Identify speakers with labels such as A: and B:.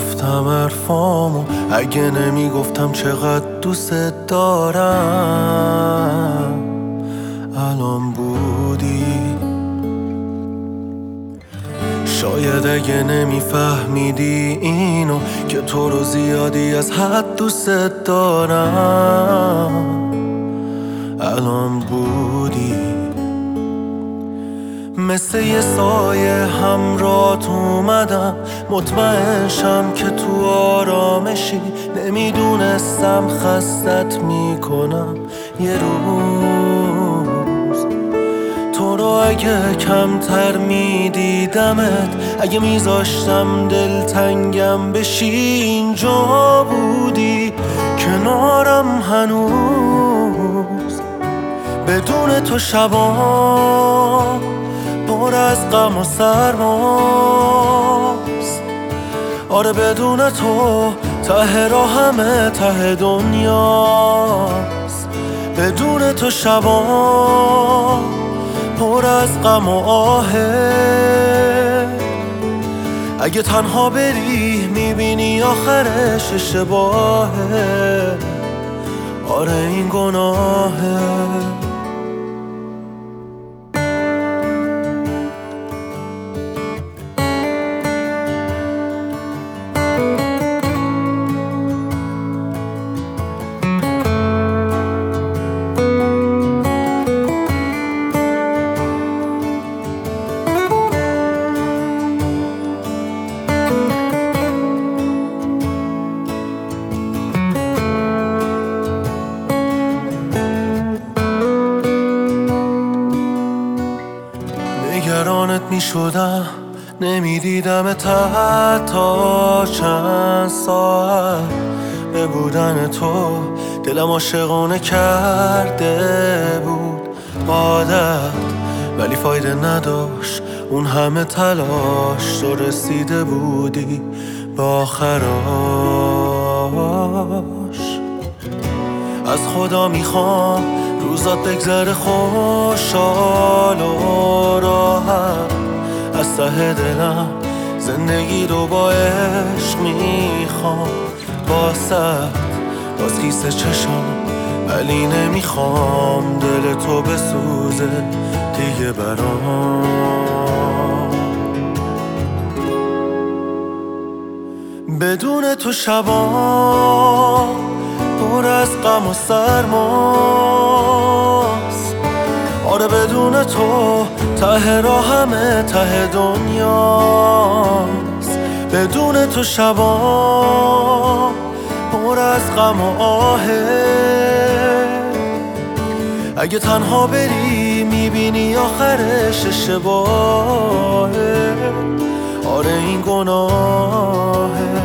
A: میگفتم حرفامو، اگه نمیگفتم چقدر دوست دارم الان بودی. شاید اگه نمیفهمیدی اینو که تو رو زیادی از حد دوست دارم الان بودی. مثل یه سایه همراهت اومدم، مطمئن شم که تو آرامشی. نمیدونستم خستت میکنم یه روز. تو رو اگه کمتر میدیدمت، اگه میذاشتم دلتنگم بشی، اینجا بودی کنارم هنوز. بدون تو شبام پر از غم و سرماست. آره بدون تو ته راه همه ته دنیاست. بدون تو شبام پر از غم و آهه. اگه تنها بری میبینی آخرش اشتباهه. آره این گناهه. نگرانت می شدم، نمیدیدم تا چند ساعت. به بودن تو دلم عاشقانه کرده بود عادت، ولی فایده نداشت اون همه تلاش. تو رسیده بودی به آخراش. از خدا میخوام روزات بگذره خوشحال و راحت. از ته دلم زندگی رو با عشق میخوام باست. باز خیس چشم ولی نمیخوام دل تو بسوزه دیگه برام. بدون تو شبام پر از غم و سرماست. آره بدون تو ته راه همه ته دنیاست. بدون تو شبام پر از غم و آهه. اگه تنها بری میبینی آخرش اشتباهه. آره این گناهه.